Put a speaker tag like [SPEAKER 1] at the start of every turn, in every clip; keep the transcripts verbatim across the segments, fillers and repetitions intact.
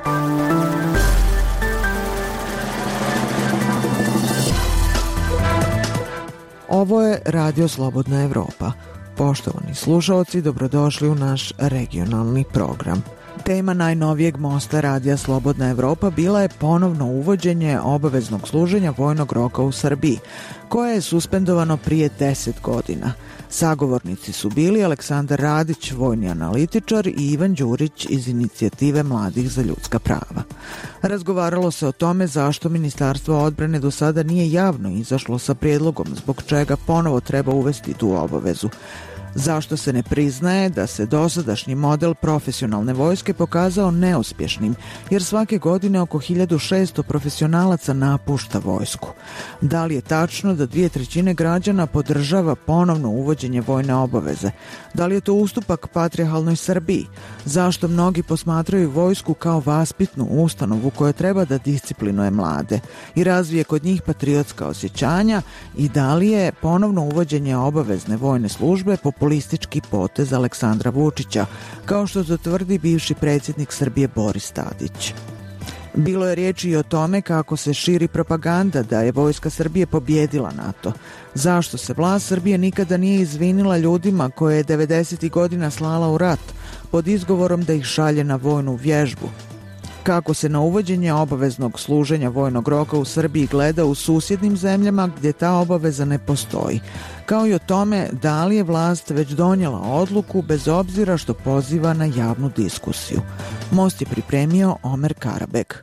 [SPEAKER 1] Ovo je Radio Slobodna Evropa. Poštovani slušalci, dobrodošli u naš regionalni program. Tema najnovijeg mosta Radija Slobodna Evropa bila je ponovno uvođenje obaveznog služenja vojnog roka u Srbiji, koje je suspendovano prije deset godina. Sagovornici su bili Aleksandar Radić, vojni analitičar, i Ivan Đurić iz Inicijative mladih za ljudska prava. Razgovaralo se o tome zašto Ministarstvo odbrane do sada nije javno izašlo sa prijedlogom zbog čega ponovo treba uvesti tu obavezu. Zašto se ne priznaje da se dosadašnji model profesionalne vojske pokazao neuspješnim, jer svake godine oko hiljadu šesto profesionalaca napušta vojsku? Da li je tačno da dvije trećine građana podržava ponovno uvođenje vojne obaveze? Da li je to ustupak patrijarhalnoj Srbiji? Zašto mnogi posmatraju vojsku kao vaspitnu ustanovu koja treba da disciplinuje mlade i razvije kod njih patriotska osjećanja? I da li je ponovno uvođenje obavezne vojne službe populistički potez Aleksandra Vučića, kao što to tvrdi bivši predsjednik Srbije Boris Tadić? Bilo je riječi i o tome kako se širi propaganda da je Vojska Srbije pobjedila NATO. Zašto se vlast Srbije nikada nije izvinila ljudima koje je devedesetih godina slala u rat pod izgovorom da ih šalje na vojnu vježbu? Kako se na uvođenje obaveznog služenja vojnog roka u Srbiji gleda u susjednim zemljama gdje ta obaveza ne postoji, kao i o tome da li je vlast već donijela odluku bez obzira što poziva na javnu diskusiju. Most je pripremio Omer Karabek.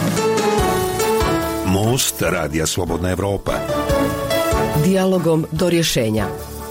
[SPEAKER 2] Most Radija Slobodna Evropa.
[SPEAKER 3] Dijalogom do rješenja.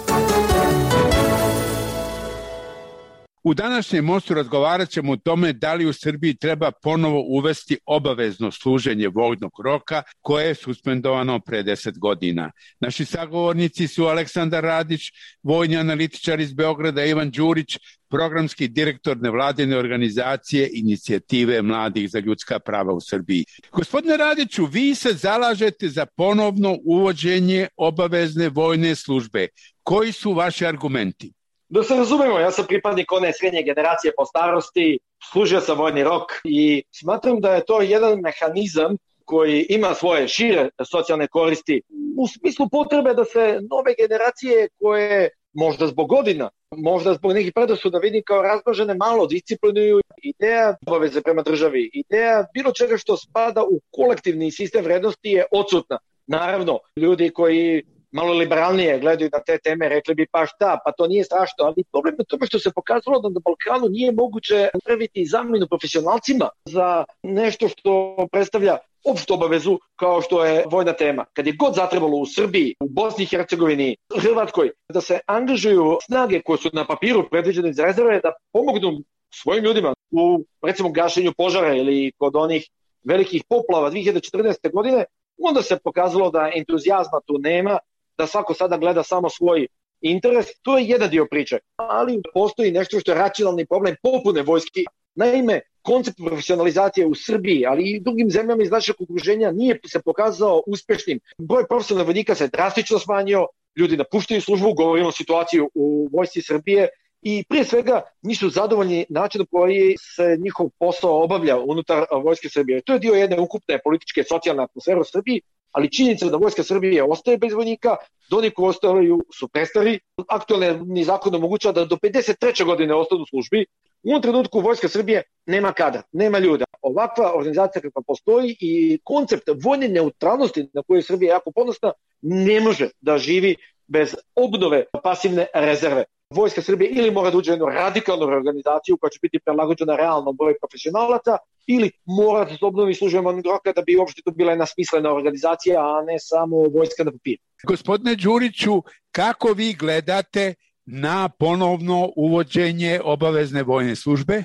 [SPEAKER 4] U današnjem mostu razgovarat ćemo o tome da li u Srbiji treba ponovo uvesti obavezno služenje vojnog roka koje je suspendovano pre deset godina. Naši sagovornici su Aleksandar Radić, vojni analitičar iz Beograda, Ivan Đurić, programski direktor nevladine organizacije Inicijative mladih za ljudska prava u Srbiji. Gospodine Radiću, vi se zalažete za ponovno uvođenje obavezne vojne službe. Koji su vaši argumenti?
[SPEAKER 5] Da se razumemo, ja sam pripadnik one srednje generacije po starosti, služio sam vojni rok i smatram da je to jedan mehanizam koji ima svoje šire socijalne koristi u smislu potrebe da se nove generacije koje možda zbog godina, možda zbog nekih predrasuda vidim kao razmažene, malo disciplinuju. Ideja obaveze prema državi, ideja bilo čega što spada u kolektivni sistem vrednosti je odsutna. Naravno, ljudi koji malo liberalnije gledaju na te teme, rekli bi pa šta, pa to nije strašno, ali problem je tome što se pokazalo da na Balkanu nije moguće napraviti zamjenu profesionalcima za nešto što predstavlja opštu obavezu kao što je vojna tema. Kad je god zatrebalo u Srbiji, u Bosni i Hercegovini, Hrvatskoj, da se angažuju snage koje su na papiru predviđene za rezerve, da pomognu svojim ljudima u recimo gašenju požara ili kod onih velikih poplava dvije hiljade četrnaeste. godine, onda se pokazalo da entuzijazma tu nema, da svako sada gleda samo svoj interes. To je jedan dio priče, ali postoji nešto što je racionalni problem popune vojske. Naime, koncept profesionalizacije u Srbiji, ali i drugim zemljama iz našeg okruženja nije se pokazao uspješnim. Broj profesionalnih vojnika se drastično smanjio, ljudi napuštaju službu, govorimo o situaciji u vojsci Srbije, i prije svega nisu zadovoljni načinom koji se njihov posao obavlja unutar vojske Srbije. To je dio jedne ukupne političke socijalne atmosfere u Srbiji, ali činjenica da vojska Srbije ostaje bez vojnika, da oni koji ostaju su prestari. Aktualni zakon omogućava da do pedeset treće. godine ostanu u službi. U ovom trenutku vojska Srbije nema kadra, nema ljuda. Ovakva organizacija kakva postoji i koncept vojne neutralnosti na koju je Srbija jako ponosna ne može da živi bez obnove pasivne rezerve. Vojska Srbije ili mora da uđe u jednu radikalnu reorganizaciju koja će biti prilagođena realnom broju profesionalaca, ili mora da se obnovi služenje vojnog roka da bi uopšte to bila jedna smislena organizacija, a ne samo vojska na papiru.
[SPEAKER 4] Gospodine Đuriću, kako vi gledate na ponovno uvođenje obavezne vojne službe?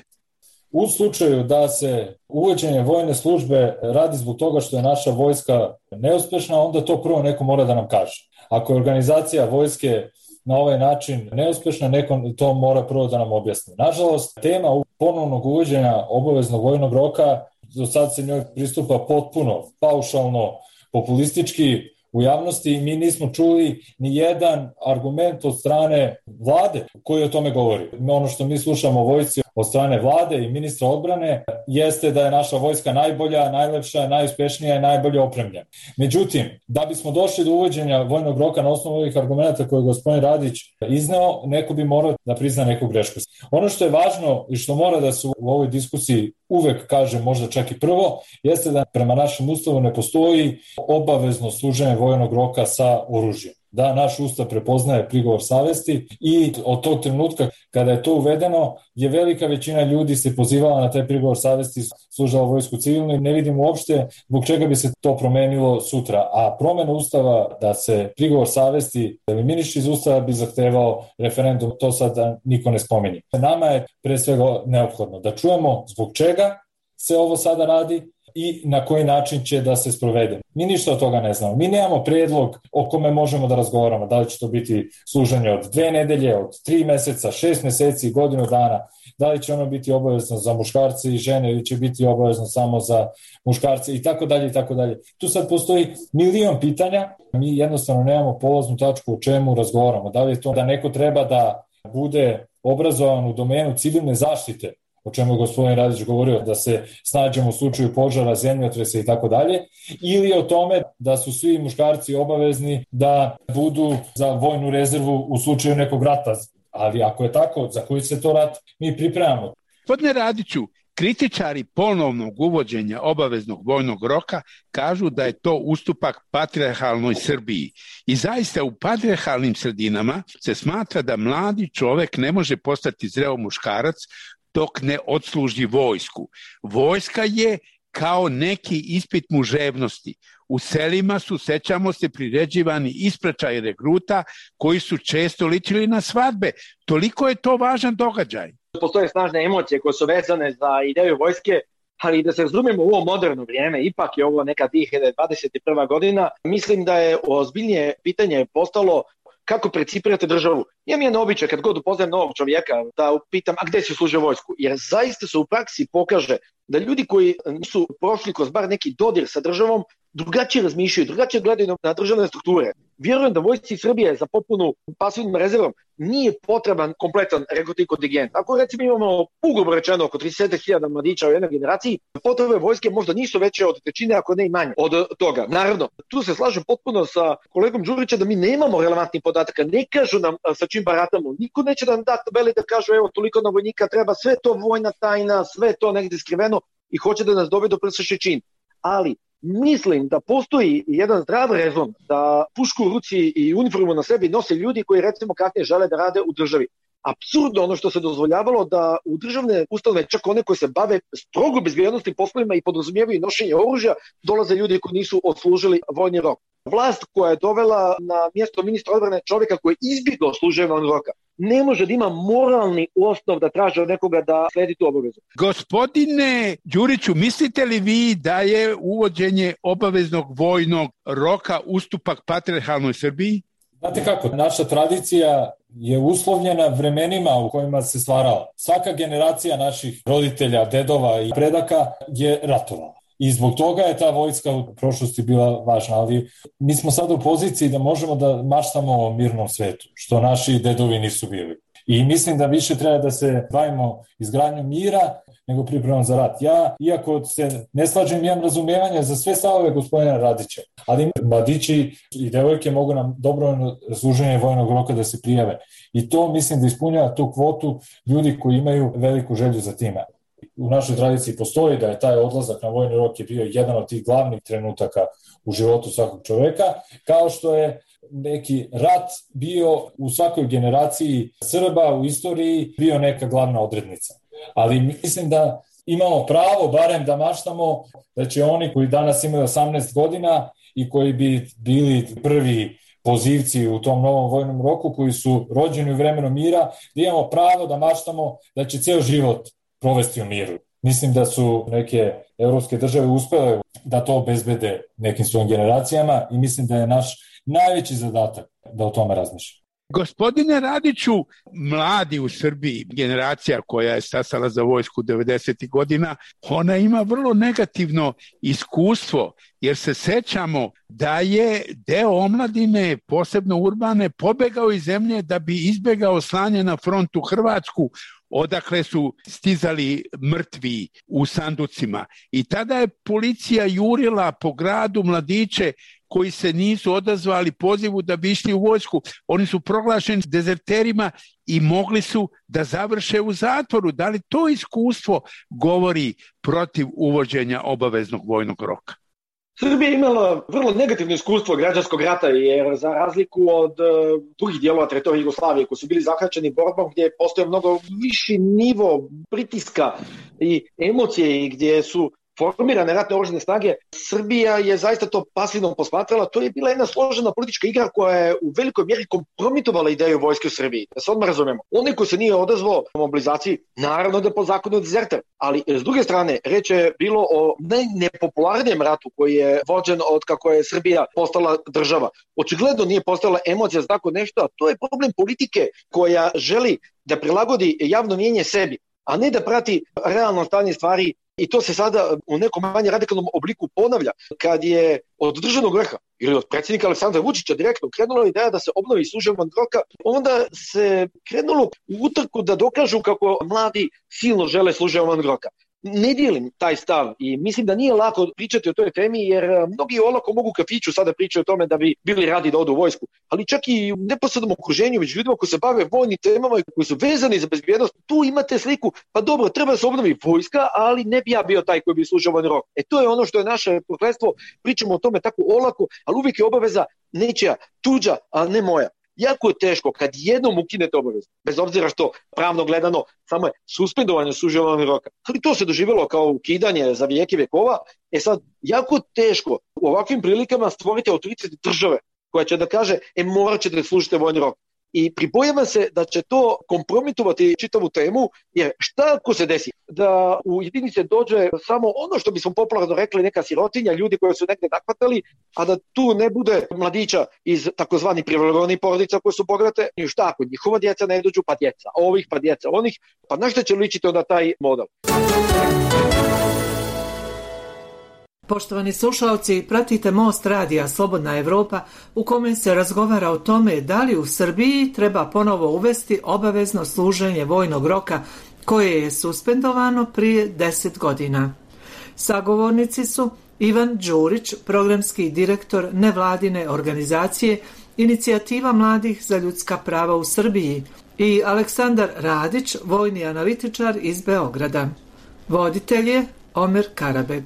[SPEAKER 6] U slučaju da se uvođenje vojne službe radi zbog toga što je naša vojska neuspešna, onda to prvo neko mora da nam kaže. Ako je organizacija vojske na ovaj način neuspešna, neko to mora prvo da nam objasni. Nažalost, tema ponovnog uvođenja obaveznog vojnog roka, do sad se njoj pristupa potpuno paušalno, populistički u javnosti, i mi nismo čuli ni jedan argument od strane vlade koji o tome govori. Ono što mi slušamo o vojsci od strane vlade i ministra odbrane jeste da je naša vojska najbolja, najlepša, najuspješnija i najbolje opremljena. Međutim, da bismo došli do uvođenja vojnog roka na osnovu ovih argumenta koje je gospodin Radić izneo, neko bi morao da prizna neku grešku. Ono što je važno i što mora da se u ovoj diskusiji uvek kaže, možda čak i prvo, jeste da prema našem ustavu ne postoji obavezno služenje vojnog roka sa oružjem. Da, naš ustav prepoznaje prigovor savesti i od tog trenutka kada je to uvedeno je velika većina ljudi se pozivala na taj prigovor savesti, služila vojsku civilnu i ne vidim uopšte zbog čega bi se to promenilo sutra. A promena ustava da se prigovor savesti eliminiše iz ustava bi zahtevao referendum, to sad niko ne spominje. Nama je pre svega neophodno da čujemo zbog čega se ovo sada radi i na koji način će da se sprovede. Mi ništa od toga ne znamo. Mi nemamo predlog o kome možemo da razgovaramo. Da li će to biti služenje od dve nedelje, od tri meseca, šest meseci, godinu dana. Da li će ono biti obavezno za muškarce i žene ili će biti obavezno samo za muškarce i tako dalje i tako dalje. Tu sad postoji milion pitanja. Mi jednostavno nemamo polaznu tačku o čemu razgovaramo. Da li je to da neko treba da bude obrazovan u domenu civilne zaštite, o čemu je gospodin Radić govorio, da se snađemo u slučaju požara, zemljotresa i tako dalje, ili o tome da su svi muškarci obavezni da budu za vojnu rezervu u slučaju nekog rata. Ali ako je tako, za koji se to rat mi pripremamo?
[SPEAKER 4] Gospodine Radiću, kritičari ponovnog uvođenja obaveznog vojnog roka kažu da je to ustupak patrijarhalnoj Srbiji. I zaista u patrijarhalnim sredinama se smatra da mladi čovek ne može postati zreo muškarac dok ne odsluži vojsku. Vojska je kao neki ispit muževnosti. U selima su, sećamo se, priređivani ispraćaji regruta koji su često ličili na svadbe. Toliko je to važan događaj.
[SPEAKER 5] Postoje snažne emocije koje su vezane za ideju vojske, ali da se razumemo u ovo moderno vrijeme, ipak je ovo neka dvije hiljade dvadeset prva godina, mislim da je ozbiljnije pitanje postalo kako precipirate državu. Imam jedan običaj kad god upoznajem novog čovjeka da pitam, a gde si služio vojsku? Jer zaista se u praksi pokaže da ljudi koji nisu prošli kroz bar neki dodir sa državom drugačije razmišljaju, drugačije gledaju na državne strukture. Vjerujem da vojsci Srbije za popunu pasivnom rezervom nije potreban kompletan rekrutni kontingent. Ako recimo imamo ugrubo rečeno oko trideset hiljada mladića u jednoj generaciji, potrebe vojske možda nisu veće od trećine, ako ne i manje od toga. Naravno, tu se slažem potpuno sa kolegom Đurića da mi nemamo relevantnih podataka, ne kažu nam sa čim baratamo, niko neće da nam da tabeli da kažu evo toliko na vojnika treba, sve to vojna tajna, sve to negdje skriveno i hoće da nas dovedu pred svršen čin. Ali mislim da postoji jedan zdrav rezon da pušku u ruci i uniformu na sebi nose ljudi koji recimo kasnije žele da rade u državi. Apsurdno ono što se dozvoljavalo da u državne ustanove, čak one koje se bave strogo bezbjednostnim poslovima i podrazumijevaju nošenje oružja, dolaze ljudi koji nisu odslužili vojni rok. Vlast koja je dovela na mjesto ministra odbrane čovjeka koji je izbjegao služenje vojnog roka ne može da ima moralni osnov da traže od nekoga da sledi tu obavezu.
[SPEAKER 4] Gospodine Đuriću, mislite li vi da je uvođenje obaveznog vojnog roka ustupak patrijarhalnoj Srbiji?
[SPEAKER 6] Znate kako, naša tradicija je uslovljena vremenima u kojima se stvarala. Svaka generacija naših roditelja, dedova i predaka je ratovala. I zbog toga je ta vojska u prošlosti bila važna, ali mi smo sada u poziciji da možemo da maštamo o mirnom svetu, što naši dedovi nisu bili. I mislim da više treba da se bavimo izgradnjom mira nego pripremom za rat. Ja, iako se ne slažem, imam razumijevanja za sve stavove gospodina Radića, ali mladići i devojke mogu nam dobrovoljno služenje vojnog roka da se prijave. I to mislim da ispunjava tu kvotu ljudi koji imaju veliku želju za time. U našoj tradiciji postoji da je taj odlazak na vojni rok je bio jedan od tih glavnih trenutaka u životu svakog čoveka, kao što je neki rat bio u svakoj generaciji Srba u istoriji bio neka glavna odrednica. Ali mislim da imamo pravo barem da maštamo da će oni koji danas imaju osamnaest godina i koji bi bili prvi pozivci u tom novom vojnom roku, koji su rođeni u vremenu mira, da imamo pravo da maštamo da će ceo život provesti u miru. Mislim da su neke evropske države uspele da to obezbede nekim svojim generacijama i mislim da je naš najveći zadatak da o tome razmišljamo.
[SPEAKER 4] Gospodine Radiću, mladi u Srbiji, generacija koja je stasala za vojsku devedesetih godina, ona ima vrlo negativno iskustvo, jer se sećamo da je deo omladine, posebno urbane, pobegao iz zemlje da bi izbegao slanje na front u Hrvatsku. odakle su stizali mrtvi u sanducima. I tada je policija jurila po gradu mladiće koji se nisu odazvali pozivu da bi išli u vojsku. Oni su proglašeni dezerterima i mogli su da završe u zatvoru. Da li to iskustvo govori protiv uvođenja obaveznog vojnog roka?
[SPEAKER 5] Srbija je imala vrlo negativno iskustvo građanskog rata, jer za razliku od uh, drugih dijelova teritorije Jugoslavije koji su bili zahvaćeni borbom gdje je postojao mnogo viši nivo pritiska i emocije i gdje su formirane ratne oružane snage, Srbija je zaista to pasivno posmatrala. To je bila jedna složena politička igra koja je u velikoj mjeri kompromitovala ideju vojske u Srbiji. Da se odmah razumemo. Onaj koji se nije odazvao mobilizaciji, naravno da po zakonu dezerter. Ali s druge strane, reč je bilo o najnepopularnijem ratu koji je vođen od kako je Srbija postala država. Očigledno nije postala emocija za tako nešto, a to je problem politike koja želi da prilagodi javno mnijenje sebi, a ne da prati realno stanje stvari. I to se sada u nekom manje radikalnom obliku ponavlja. Kad je od državnog vrha ili od predsjednika Aleksandra Vučića direktno krenula ideja da se obnovi služba vojnog roka, onda se krenulo u utrku da dokažu kako mladi silno žele služba vojnog roka. Ne dijelim taj stav i mislim da nije lako pričati o toj temi, jer mnogi olako mogu u kafiću sada pričaju o tome da bi bili radi da odu u vojsku, ali čak i u neposrednom okruženju među ljudima koji se bave vojnim temama i koji su vezani za bezbjednost, tu imate sliku, pa dobro, treba da se obnovi vojska, ali ne bi ja bio taj koji bi služio vojni rok. E to je ono što je naše prokletstvo, pričamo o tome tako olako, ali uvijek je obaveza nečija, tuđa, a ne moja. Jako je teško kad jednom ukinete obavezu, bez obzira što pravno gledano samo je suspendovanje službe vojnog roka. Ali to se doživjelo kao ukidanje za vijeke vjekova. E sad, jako teško u ovakvim prilikama stvoriti autoritet države koja će da kaže, e morat ćete da služite vojni rok. I pribojavam se da će to kompromitovati čitavu temu, jer šta ako se desi da u jedinice dođe samo ono što bismo popularno rekli neka sirotinja, ljudi koji su negdje nakvatali, a da tu ne bude mladića iz takozvani privilegovanih porodica koje su bogate, i šta ako njihova djeca ne dođu, pa djeca ovih, pa djeca onih, pa na što će ličiti onda taj model?
[SPEAKER 7] Poštovani slušalci, pratite Most radija Slobodna Evropa u kome se razgovara o tome da li u Srbiji treba ponovo uvesti obavezno služenje vojnog roka koje je suspendovano prije deset godina. Sagovornici su Ivan Đurić, programski direktor nevladine organizacije Inicijativa mladih za ljudska prava u Srbiji, i Aleksandar Radić, vojni analitičar iz Beograda. Voditelj je Omer Karabeg.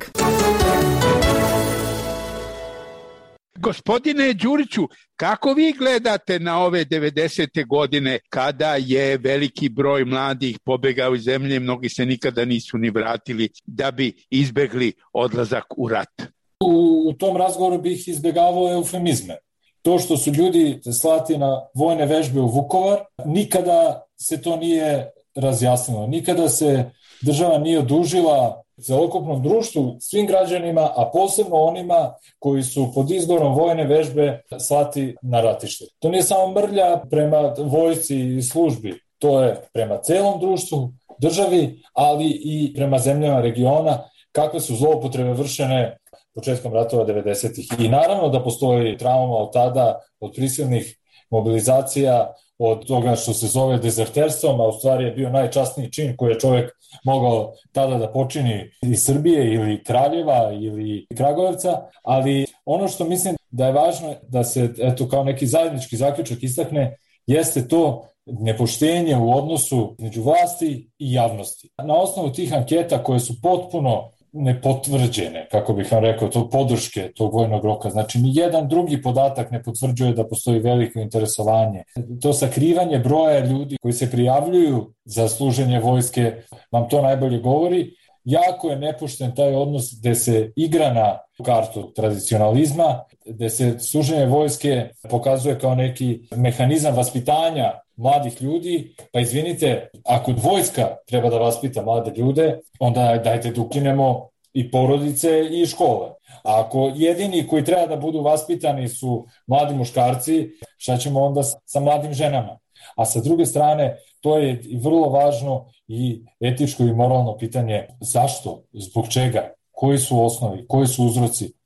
[SPEAKER 4] Gospodine Đuriću, kako vi gledate na ove devedesete godine kada je veliki broj mladih pobegao iz zemlje, mnogi se nikada nisu ni vratili da bi izbegli odlazak u rat?
[SPEAKER 6] U, u tom razgovoru bih izbegavao eufemizme. To što su ljudi slati na vojne vežbe u Vukovar, nikada se to nije razjasnilo. Nikada se država nije odužila celokupnom društvu, svim građanima, a posebno onima koji su pod izgovorom vojne vežbe slati na ratište. To nije samo mrlja prema vojsci i službi, to je prema celom društvu, državi, ali i prema zemljama regiona, kakve su zloupotrebe vršene početkom ratova devedesetih. I naravno da postoji trauma od tada, od prisilnih mobilizacija, od toga što se zove dezerterstvom, a u stvari je bio najčasniji čin koji je čovjek mogao tada da počini iz Srbije ili Kraljeva ili Kragujevca, ali ono što mislim da je važno da se eto kao neki zajednički zaključak istakne jeste to nepoštenje u odnosu među vlasti i javnosti. Na osnovu tih anketa koje su potpuno nepotvrđene, kako bih vam rekao, to podrške tog vojnog roka. Znači, ni jedan drugi podatak ne potvrđuje da postoji veliko interesovanje. To sakrivanje broja ljudi koji se prijavljuju za služenje vojske vam to najbolje govori. Jako je nepošten taj odnos gde se igra na kartu tradicionalizma, gde se služenje vojske pokazuje kao neki mehanizam vaspitanja mladih ljudi, pa izvinite, ako vojska treba da vaspita mlade ljude, onda dajte da ukinemo i porodice i škole. A ako jedini koji treba da budu vaspitani su mladi muškarci, šta ćemo onda sa mladim ženama? A sa druge strane, to je vrlo važno i etičko i moralno pitanje zašto, zbog čega, koji su osnovi, koji su uzroci.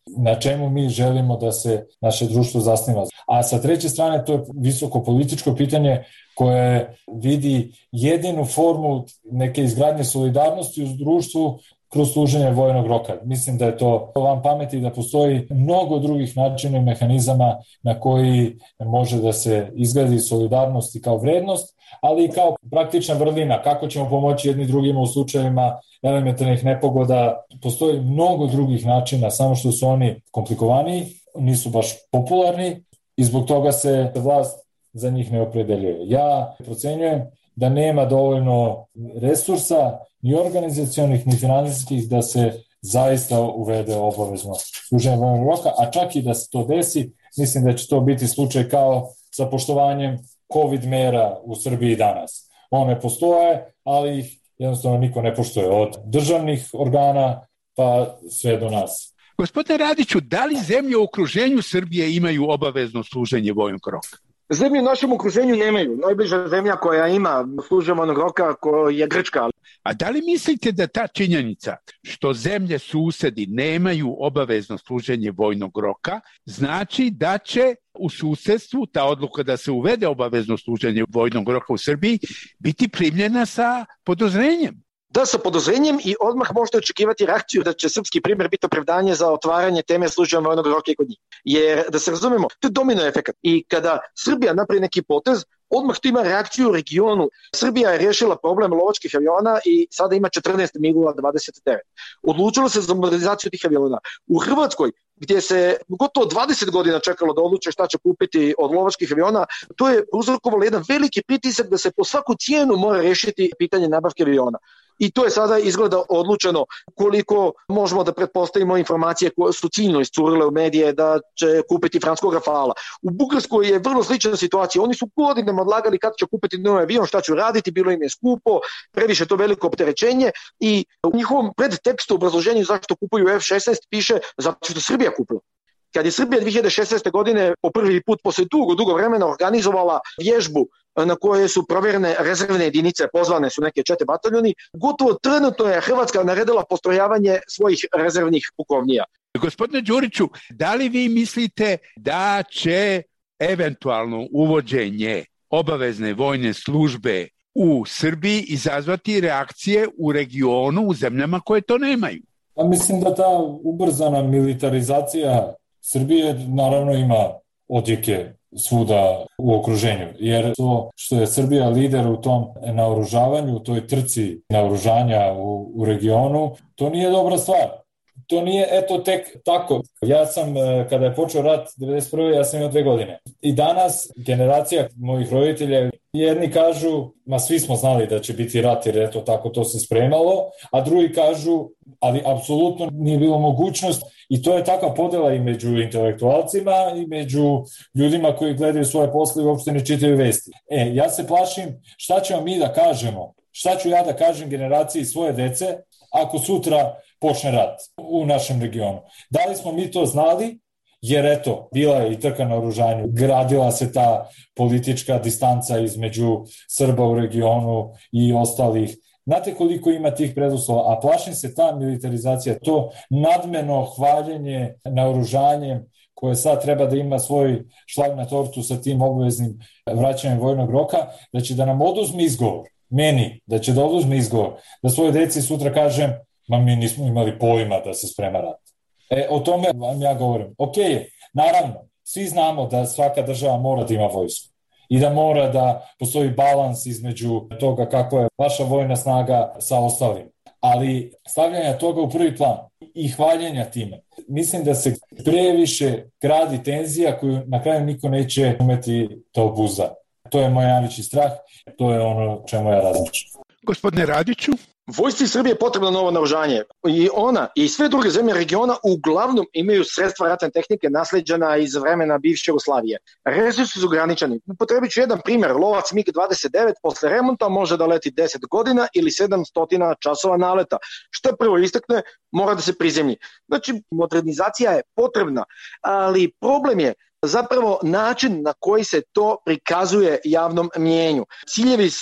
[SPEAKER 6] na čemu mi želimo da se naše društvo zasniva. A sa treće strane to je visoko političko pitanje koje vidi jedinu formu neke izgradnje solidarnosti u društvu kroz služenje vojnog roka. Mislim da je to van pameti, da postoji mnogo drugih načina i mehanizama na koji može da se izgradi solidarnost i kao vrednost, ali i kao praktična vrlina, kako ćemo pomoći jedni drugima u slučajevima elementarnih nepogoda. Postoji mnogo drugih načina, samo što su oni komplikovaniji, nisu baš popularni i zbog toga se vlast za njih ne opredeljuje. Ja procenjujem da nema dovoljno resursa, ni organizacionih, ni finansijskih, da se zaista uvede obavezno služenje vojnog roka, a čak i da se to desi, mislim da će to biti slučaj kao sa poštovanjem COVID mera u Srbiji danas. One postoje, ali ih jednostavno niko ne poštuje, od državnih organa pa sve do nas.
[SPEAKER 4] Gospodine Radiću, da li zemlje u okruženju Srbije imaju obavezno služenje vojnog roka?
[SPEAKER 5] Zemlje u našem okruženju nemaju. Najbliža zemlja koja ima služenje vojnog roka je Grčka.
[SPEAKER 4] A da li mislite da ta činjenica što zemlje susedi nemaju obavezno služenje vojnog roka znači da će u susedstvu ta odluka da se uvede obavezno služenje vojnog roka u Srbiji biti primljena sa podozrenjem?
[SPEAKER 5] Da, sa podozrenjem i odmah možete očekivati reakciju da će srpski primjer biti opravdanje za otvaranje teme služenja vojnog roka i kod njih. Jer, da se razumemo, to je domino efekat. I kada Srbija napravi neki potez, odmah to ima reakciju u regionu. Srbija je riješila problem lovačkih aviona i sada ima četrnaest migova dvadeset devet. Odlučilo se za modernizaciju tih aviona. U Hrvatskoj, gdje se gotovo dvadeset godina čekalo da odluče šta će kupiti od lovačkih aviona, to je uzrokovalo jedan veliki pritisak da se po svaku cijenu mora riješiti pitanje nabavke aviona. I to je sada izgleda odlučeno, koliko možemo da pretpostavimo informacije koje su ciljno iscurile u medije da će kupiti francuskog Rafala. U Bugarskoj je vrlo slična situacija. Oni su godinama odlagali kad će kupiti novi avion, šta će raditi, bilo im je skupo, previše to veliko opterećenje i u njihovom predtekstu obrazloženju zašto kupuju F šesnaest piše zato što Srbija kupila. Kad je Srbija dve hiljade šesnaeste. godine po prvi put posle dugo, dugo vremena organizovala vježbu na koje su provjerene rezervne jedinice, pozvane su neke čete bataljoni, gotovo trenutno je Hrvatska naredila postrojavanje svojih rezervnih pukovnija.
[SPEAKER 4] Gospodine Đuriću, da li vi mislite da će eventualno uvođenje obavezne vojne službe u Srbiji izazvati reakcije u regionu, u zemljama koje to nemaju?
[SPEAKER 6] Pa mislim da ta ubrzana militarizacija Srbije naravno ima odjeke svuda u okruženju, jer to što je Srbija lider u tom naoružavanju, u toj trci naoružanja u, u regionu, to nije dobra stvar. To nije eto tek tako. Ja sam, kada je počeo rat devedeset prve. ja sam imao dve godine. I danas generacija mojih roditelja, jedni kažu, ma svi smo znali da će biti rat jer eto tako to se spremalo, a drugi kažu, ali apsolutno nije bilo mogućnost i to je takva podela i među intelektualcima i među ljudima koji gledaju svoje posle i uopšte ne čitaju vesti. E, ja se plašim šta ćemo mi da kažemo, šta ću ja da kažem generaciji svoje dece ako sutra počne rat u našem regionu. Da li smo mi to znali? Jer eto, bila je i trka na oružanju, gradila se ta politička distanca između Srba u regionu i ostalih. Znate koliko ima tih preduslova, a plašim se ta militarizacija, to nadmeno hvaljenje naoružanjem koje sad treba da ima svoj šlag na tortu sa tim obveznim vraćanjem vojnog roka, da će da nam oduzme izgovor, meni, da će da oduzme izgovor, da svoje deci sutra kažem, ma mi nismo imali pojma da se sprema rat. E, o tome vam ja govorim. Ok, naravno, svi znamo da svaka država mora da ima vojsku i da mora da postoji balans između toga kako je vaša vojna snaga sa ostalim. Ali stavljanja toga u prvi plan i hvaljenja time, mislim da se previše gradi tenzija koju na kraju niko neće umeti da obuzda. To je moj najveći strah, to je ono čemu ja razmišljam.
[SPEAKER 4] Gospodine Radiću?
[SPEAKER 5] Vojsci Srbije je potrebno novo naoružanje i ona i sve druge zemlje regiona uglavnom imaju sredstva ratne tehnike nasleđena iz vremena bivše Jugoslavije. Resursi su ograničeni. Potrebit ću jedan primjer. Lovac mig dvadeset devet posle remonta može da leti deset godina ili sedamsto časova naleta. Što prvo istakne, mora da se prizemlji. Znači, modernizacija je potrebna, ali problem je zapravo način na koji se to prikazuje javnom mnijenju. Ciljevi su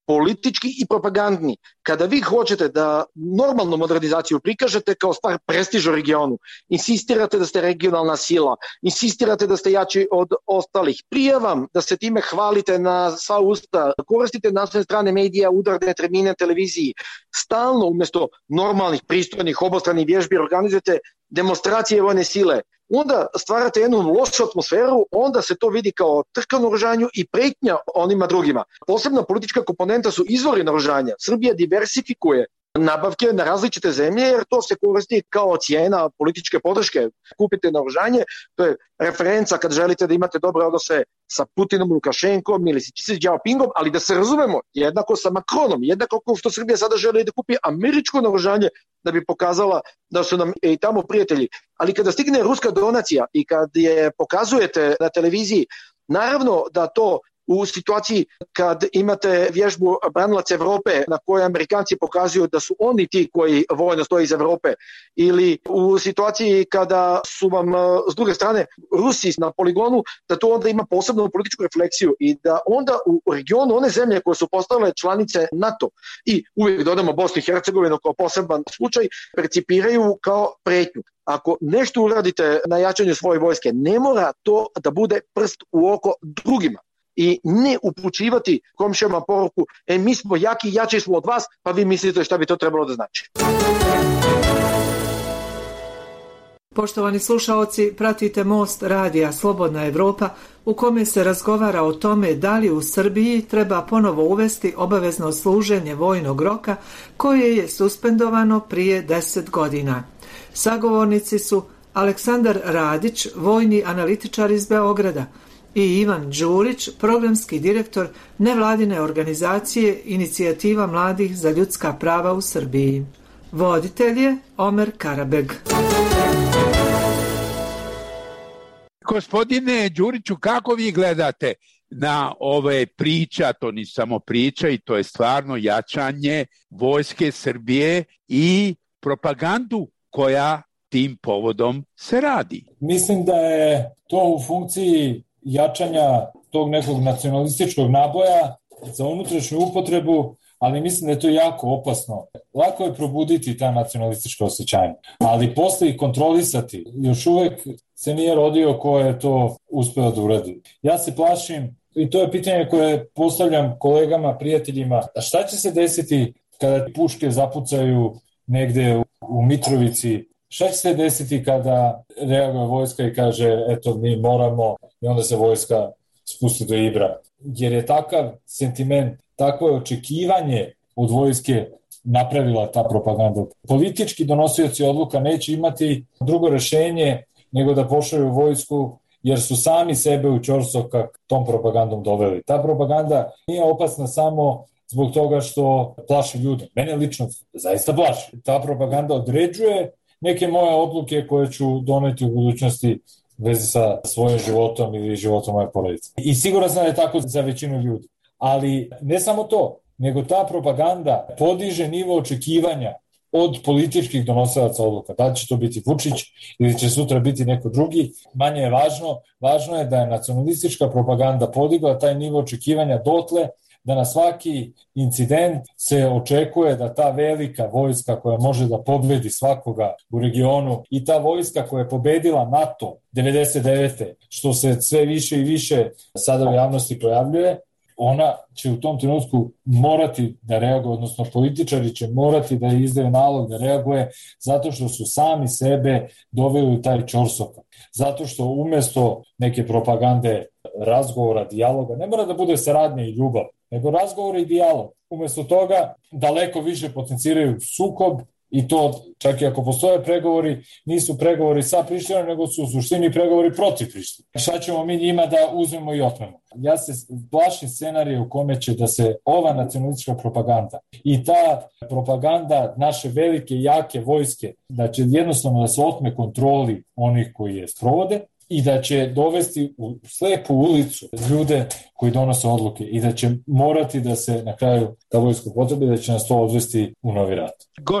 [SPEAKER 5] politički i propagandni. Kada vi hoćete da normalnu modernizaciju prikažete kao stvar prestiža u regionu, insistirate da ste regionalna sila, insistirate da ste jači od ostalih, prije vam da se time hvalite na sva usta, koristite naslovne strane medija, udarne termine televiziji, stalno umjesto normalnih, pristojnih, obostranih vježbi organizujete demonstracije vojne sile, onda stvarate jednu lošu atmosferu, onda se to vidi kao trka naoružanju i pretnja onima drugima. Posebna politička komponenta su izvori naoružanja. Srbija diversifikuje nabavke na različite zemlje jer to se koristi kao cijena političke podrške. Kupite naoružanje, to je referenca kad želite da imate dobre odnose sa Putinom, Lukašenkom ili sa Xi Jinpingom, ali da se razumemo, jednako sa Macronom, jednako kao što Srbija sada želi da kupi američko naoružanje da bi pokazala da su nam i tamo prijatelji. Ali kada stigne ruska donacija i kad je pokazujete na televiziji, naravno da to u situaciji kad imate vježbu branilaca Evrope na kojoj Amerikanci pokazuju da su oni ti koji vojno stoje iz Evrope, ili u situaciji kada su vam s druge strane Rusi na poligonu, da to onda ima posebnu političku refleksiju i da onda u regionu one zemlje koje su postale članice NATO i uvijek dodamo Bosnu i Hercegovinu kao poseban slučaj, percipiraju kao pretnju. Ako nešto uradite na jačanju svoje vojske, ne mora to da bude prst u oko drugima. I ne upućivati komšijama poruku, e mi smo jaki, jači smo od vas, pa vi mislite šta bi to trebalo da znači.
[SPEAKER 7] Poštovani slušaoci, pratite Most radija Slobodna Evropa u kome se razgovara o tome da li u Srbiji treba ponovo uvesti obavezno služenje vojnog roka koje je suspendovano prije deset godina. Sagovornici su Aleksandar Radić, vojni analitičar iz Beograda, i Ivan Đurić, programski direktor nevladine organizacije Inicijativa mladih za ljudska prava u Srbiji. Voditelj je Omer Karabeg.
[SPEAKER 4] Gospodine Đuriću, kako vi gledate na ove priča, to ni samo priča i to je stvarno jačanje vojske Srbije i propagandu koja tim povodom se radi?
[SPEAKER 6] Mislim da je to u funkciji jačanja tog nekog nacionalističkog naboja za unutrašnju upotrebu, ali mislim da je to jako opasno. Lako je probuditi ta nacionalistička osjećanja, ali posle ih kontrolisati. Još uvek se nije rodio ko je to uspeo da uradi. Ja se plašim, i to je pitanje koje postavljam kolegama, prijateljima, a šta će se desiti kada puške zapucaju negde u Mitrovici? Šta će se desiti kada reaguje vojska i kaže eto mi moramo, i onda se vojska spusti do Ibra? Jer je takav sentiment, takvo je očekivanje od vojske napravila ta propaganda. Politički donosioci odluka neće imati drugo rešenje nego da pošalju vojsku, jer su sami sebe u ćorsokak tom propagandom doveli. Ta propaganda nije opasna samo zbog toga što plaši ljude. Mene lično zaista plaši. Ta propaganda određuje neke moje odluke koje ću doneti u budućnosti vezi sa svojim životom ili životom moje porodice. I siguran sam da je tako za većinu ljudi. Ali ne samo to, nego ta propaganda podiže nivo očekivanja od političkih donosilaca odluka. Da li će to biti Vučić ili će sutra biti neko drugi, manje je važno. Važno je da je nacionalistička propaganda podigla taj nivo očekivanja dotle da na svaki incident se očekuje da ta velika vojska koja može da pobedi svakoga u regionu i ta vojska koja je pobedila NATO devedeset devete što se sve više i više sada u javnosti pojavljuje, ona će u tom trenutku morati da reaguje, odnosno političari će morati da izdaju nalog da reaguje zato što su sami sebe doveli u taj ćorsokak. Zato što umesto neke propagande, razgovora, dijaloga, ne mora da bude saradnja i ljubav, nego razgovor i dijalog. Umesto toga daleko više potenciraju sukob i to čak i ako postoje pregovori, nisu pregovori sa Prištinom, nego su u suštini pregovori protiv Prištine. Šta ćemo mi njima da uzmemo i otmemo? Ja se plašim scenarije u kome će da se ova nacionalistička propaganda i ta propaganda naše velike i jake vojske, da će jednostavno da se otme kontroli onih koji je sprovode, i da će dovesti u slepu ulicu ljude koji donose odluke i da će morati da se na kraju ta vojska potrebi, da će nas to odvesti u novi rat.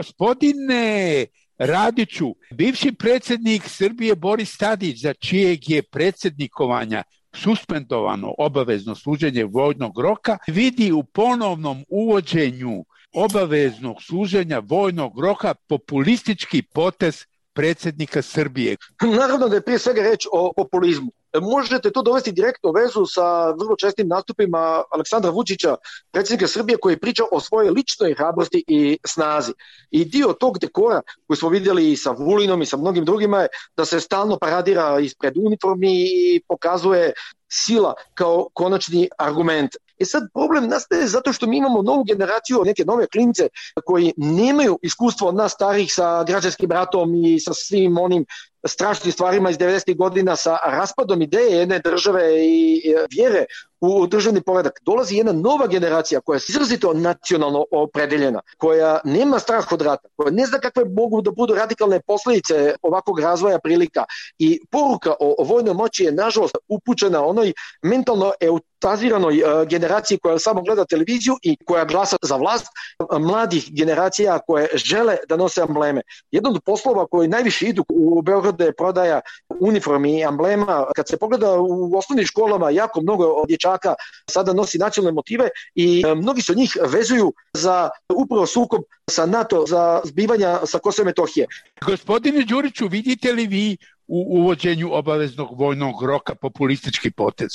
[SPEAKER 4] Gospodine Radiću, bivši predsjednik Srbije Boris Tadić, za čijeg je predsjednikovanja suspendovano obavezno služenje vojnog roka vidi u ponovnom uvođenju obaveznog služenja vojnog roka populistički potez predsjednika Srbije.
[SPEAKER 5] Naravno da je prije svega reč o populizmu. Možete to dovesti direktno u vezu sa vrlo čestim nastupima Aleksandra Vučića, predsjednika Srbije, koji priča o svojoj ličnoj hrabrosti i snazi. I dio tog dekora koji smo vidjeli i sa Vulinom i sa mnogim drugima je da se stalno paradira ispred uniformi i pokazuje sila kao konačni argument. I sad problem nastaje zato što mi imamo novu generaciju, neke nove klince koji nemaju iskustvo od nas starih sa građanskim ratom i sa svim onim strašnim stvarima iz devedesetih godina, sa raspadom ideje jedne države i vjere u državni poredak. Dolazi jedna nova generacija koja je izrazito nacionalno opredeljena, koja nema strah od rata, koja ne zna kakve mogu da budu radikalne posljedice ovakvog razvoja prilika. I poruka o, o vojnoj moći je nažalost upućena onoj mentalno eutaziranoj uh, generaciji koja samo gleda televiziju i koja glasa za vlast, mladih generacija koje žele da nose ambleme. Jedan od poslova koji najviše idu u Beogradu je prodaja uniformi i amblema. Kad se pogleda u osnovnim školama, jako mnogo dječaka sada nosi nacionalne motive i e, mnogi se od njih vezuju za upravo sukob sa NATO, za zbivanja sa Kosova i Metohije.
[SPEAKER 4] Gospodine Đuriću, vidite li vi u uvođenju obaveznog vojnog roka populistički potez?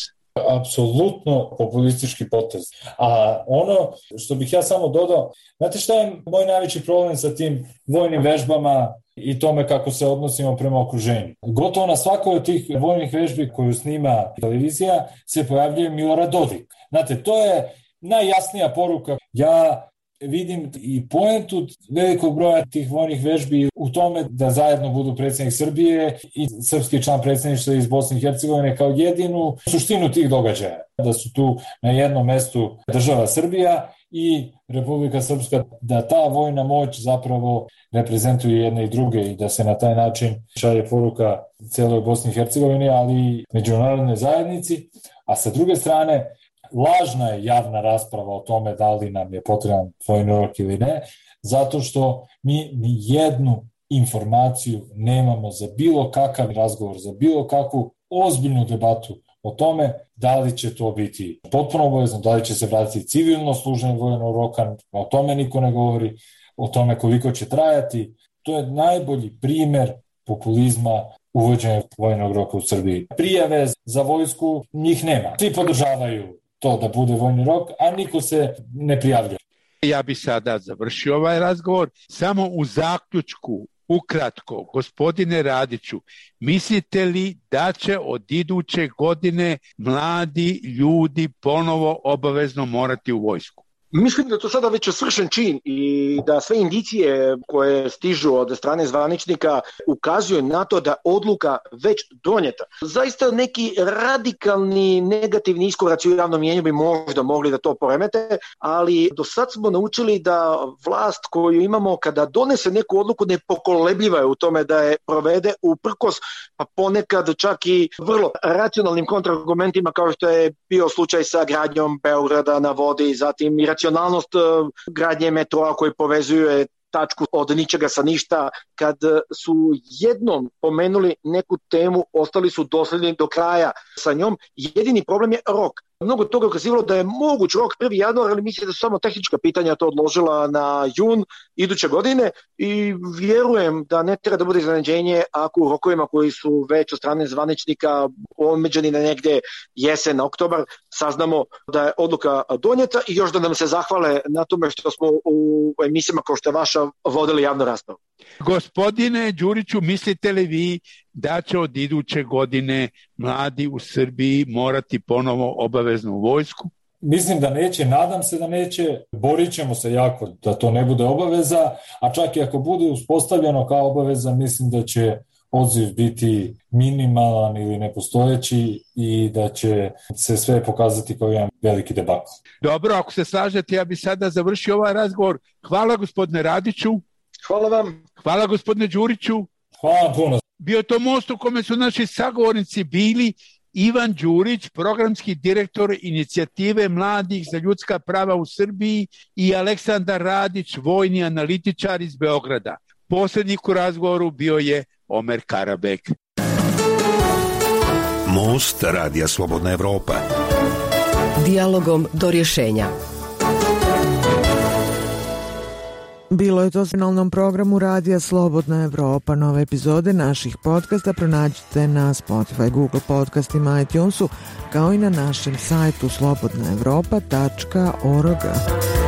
[SPEAKER 6] Apsolutno populistički potez. A ono što bih ja samo dodao, znate šta je moj najveći problem sa tim vojnim vežbama i tome kako se odnosimo prema okruženju? Gotovo na svakoj od tih vojnih vežbi koju snima televizija se pojavljuje Milorad Dodik. Znate, to je najjasnija poruka. Ja vidim i poentu velikog broja tih vojnih vežbi u tome da zajedno budu predsjednik Srbije i srpski član predsjedništva iz Bosne i Hercegovine kao jedinu suštinu tih događaja. Da su tu na jednom mestu država Srbija i Republika Srpska, da ta vojna moć zapravo reprezentuje jedne i druge i da se na taj način šalje poruka celoj Bosni i Hercegovini, ali i međunarodnoj zajednici. A sa druge strane, lažna je javna rasprava o tome da li nam je potreban vojni rok ili ne, zato što mi ni jednu informaciju nemamo za bilo kakav razgovor, za bilo kakvu ozbiljnu debatu o tome da li će to biti potpuno obavezno, da li će se vratiti civilno služenje vojnog roka, o tome niko ne govori, o tome koliko će trajati. To je najbolji primer populizma uvođenja vojnog roka u Srbiji. Prijave za vojsku njih nema. Svi podržavaju to da bude vojni rok, a niko se ne prijavlja.
[SPEAKER 4] Ja bi sada završio ovaj razgovor. Samo u zaključku, ukratko, gospodine Radiću, mislite li da će od iduće godine mladi ljudi ponovo obavezno morati u vojsku?
[SPEAKER 5] Mislim da to sada već svršen čin i da sve indicije koje stižu od strane zvaničnika ukazuju na to da odluka već donijeta. Zaista neki radikalni negativni iskoraci u javnom mnijenju bi možda mogli da to poremete, ali do sad smo naučili da vlast koju imamo kada donese neku odluku nepokolebljiva je u tome da je provede uprkos, pa ponekad čak i vrlo racionalnim kontraargumentima kao što je bio slučaj sa gradnjom Beograda na vodi, zatim i racionalnost gradnje metroa koji povezuje tačku od ničega sa ništa. Kad su jednom pomenuli neku temu, ostali su dosledni do kraja sa njom. Jedini problem je rok. Mnogo toga ukazivalo da je moguć rok prvi januar, ali mislim da su samo tehnička pitanja to odložila na jun iduće godine i vjerujem da ne treba da bude iznenađenje ako u rokovima koji su već od strane zvaničnika omeđeni na negde jesen, oktobar, saznamo da je odluka donijeta i još da nam se zahvale na tome što smo u emisijama kao što je vaša vodili javnu raspravu.
[SPEAKER 4] Gospodine Đuriću, mislite li vi da će od iduće godine mladi u Srbiji morati ponovo obaveznu vojsku?
[SPEAKER 6] Mislim da neće, nadam se da neće, borit ćemo se jako da to ne bude obaveza, a čak i ako bude uspostavljeno kao obaveza, mislim da će odziv biti minimalan ili nepostojeći i da će se sve pokazati kao jedan veliki debakl.
[SPEAKER 4] Dobro, ako se slažete, ja bih sada završio ovaj razgovor. Hvala gospodine Radiću.
[SPEAKER 5] Hvala vam.
[SPEAKER 4] Hvala gospodine Đuriću.
[SPEAKER 6] Hvala puno.
[SPEAKER 4] Bio to most u kome su naši sagovornici bili Ivan Đurić, programski direktor inicijative mladih za ljudska prava u Srbiji i Aleksandar Radić, vojni analitičar iz Beograda. Posrednik u razgovoru bio je Omer Karabek.
[SPEAKER 2] Most Radija Slobodna Evropa.
[SPEAKER 3] Dijalogom do rješenja.
[SPEAKER 1] Bilo je to u finalnom programu Radija Slobodna Evropa. Nove epizode naših podcasta pronađite na Spotify, Google podcastima, iTunesu, kao i na našem sajtu slobodna evropa tačka org.